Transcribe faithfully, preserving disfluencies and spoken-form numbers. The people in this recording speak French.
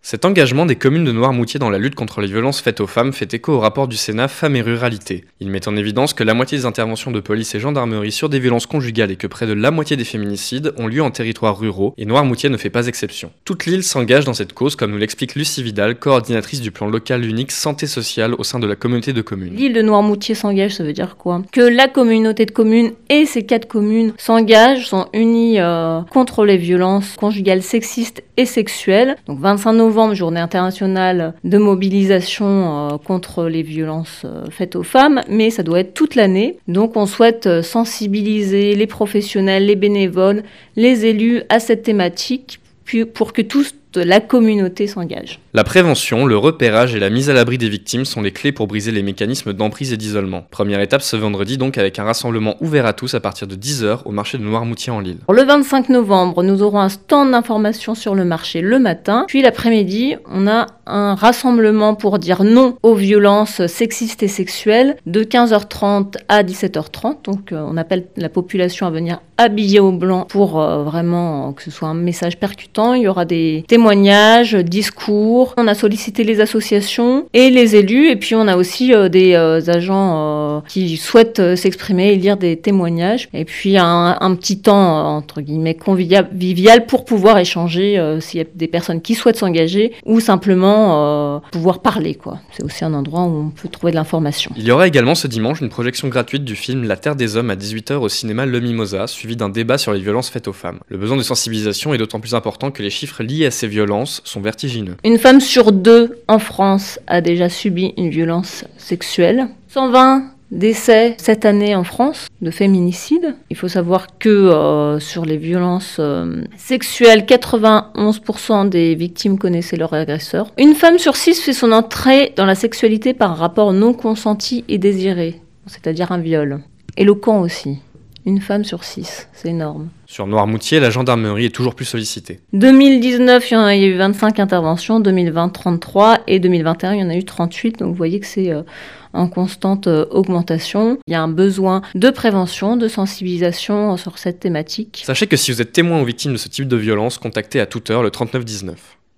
Cet engagement des communes de Noirmoutier dans la lutte contre les violences faites aux femmes fait écho au rapport du Sénat Femmes et Ruralité. Il met en évidence que la moitié des interventions de police et gendarmerie sur des violences conjugales et que près de la moitié des féminicides ont lieu en territoires ruraux, et Noirmoutier ne fait pas exception. Toute l'île s'engage dans cette cause, comme nous l'explique Lucie Vidal, coordinatrice du plan local unique santé sociale au sein de la communauté de communes. L'île de Noirmoutier s'engage, ça veut dire quoi? Que la communauté de communes et ces quatre communes s'engagent, sont unies euh, contre les violences conjugales sexistes et sexuelles. Donc vingt-cinq novembre, journée internationale de mobilisation euh, contre les violences euh, faites aux femmes, mais ça doit être toute l'année. Donc on souhaite euh, sensibiliser les professionnels, les bénévoles, les élus à cette thématique puis pour que tous la communauté s'engage. La prévention, le repérage et la mise à l'abri des victimes sont les clés pour briser les mécanismes d'emprise et d'isolement. Première étape ce vendredi donc avec un rassemblement ouvert à tous à partir de dix heures au marché de Noirmoutier en Lille. Le vingt-cinq novembre, nous aurons un stand d'information sur le marché le matin, puis l'après-midi, on a un rassemblement pour dire non aux violences sexistes et sexuelles de quinze heures trente à dix-sept heures trente. Donc euh, on appelle la population à venir habillée au blanc pour euh, vraiment que ce soit un message percutant. Il y aura des témoignages, discours. On a sollicité les associations et les élus, et puis on a aussi euh, des euh, agents euh, qui souhaitent euh, s'exprimer et lire des témoignages. Et puis un, un petit temps, euh, entre guillemets, convivial pour pouvoir échanger euh, s'il y a des personnes qui souhaitent s'engager ou simplement euh, pouvoir parler, quoi. C'est aussi un endroit où on peut trouver de l'information. Il y aura également ce dimanche une projection gratuite du film La Terre des Hommes à dix-huit heures au cinéma Le Mimosa, suivi d'un débat sur les violences faites aux femmes. Le besoin de sensibilisation est d'autant plus important que les chiffres liés à ces violences sont vertigineux. Une femme sur deux en France a déjà subi une violence sexuelle. cent vingt décès cette année en France de féminicide. Il faut savoir que euh, sur les violences euh, sexuelles, quatre-vingt-onze pour cent des victimes connaissaient leur agresseur. Une femme sur six fait son entrée dans la sexualité par un rapport non consenti et désiré, c'est-à-dire un viol. Éloquent aussi. Une femme sur six, c'est énorme. Sur Noirmoutier, la gendarmerie est toujours plus sollicitée. deux mille dix-neuf, il y en a eu vingt-cinq interventions, deux mille vingt, trente-trois, et deux mille vingt et un, il y en a eu trente-huit, donc vous voyez que c'est euh, en constante euh, augmentation. Il y a un besoin de prévention, de sensibilisation sur cette thématique. Sachez que si vous êtes témoin ou victime de ce type de violence, contactez à toute heure le trente-neuf dix-neuf.